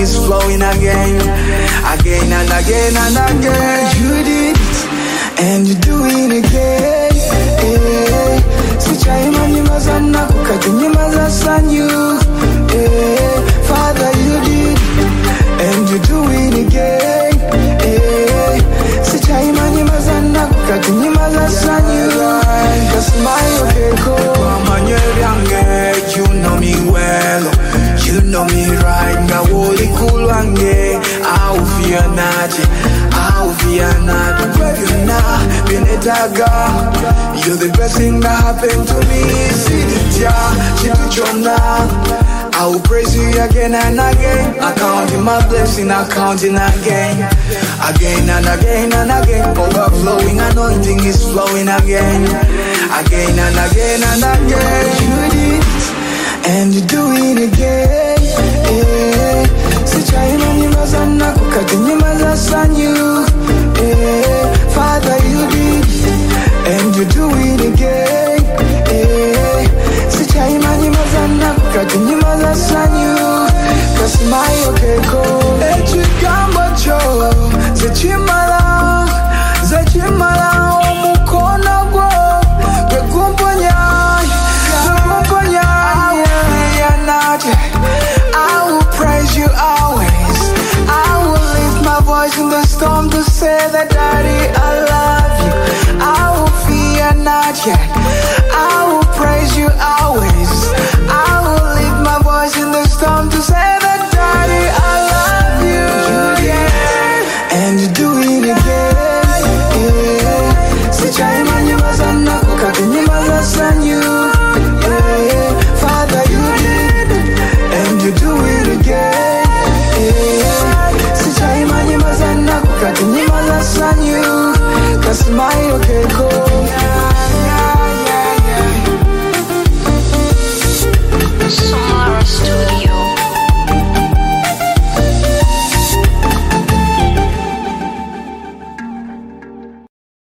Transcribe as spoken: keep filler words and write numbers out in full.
is flowing again, again and again and again. You did it, and you do it again. Hey, Sichaima nyimazana kukati nyimaza sanyu. Hey, Father, you did it, and you do it again. Hey, Sichaima nyimazana kukati nyimaza sanyu. Cause my okeko, you know me well. You know me right now, holy cool one day. I'll fear not, I'll fear not. You're not, been a dagger. You're the best thing that happened to me. See the jar, she did your now. I will praise you again and again. I counting my blessing, I counting again. Again and again and again. Overflowing anointing is flowing again. Again and again and again. You did it, and you do it again. Hey, Sichaima nyimazana kukati nyimaza sanyu. Hey, Father, you did it, and you do it again. Hey, Sichaima nyimazana kukati nyimaza sanyu. Cause my okeko, echigambo cho, zechimala, zechimala omukona gwo, bekumponya, bekumponya. I will praise you always. I will lift my voice in the storm to say that Daddy, I love you. I will fear not yet. I will praise you always. I will lift my voice in the storm to say that Daddy, I love you. Yeah. And you do it again. Yeah. Sichaima nyimazana kukati nyimaza sanyu. Yeah. Father, you did it, and you do it again. Yeah. Sichaima nyimazana kukati nyimaza sanyu.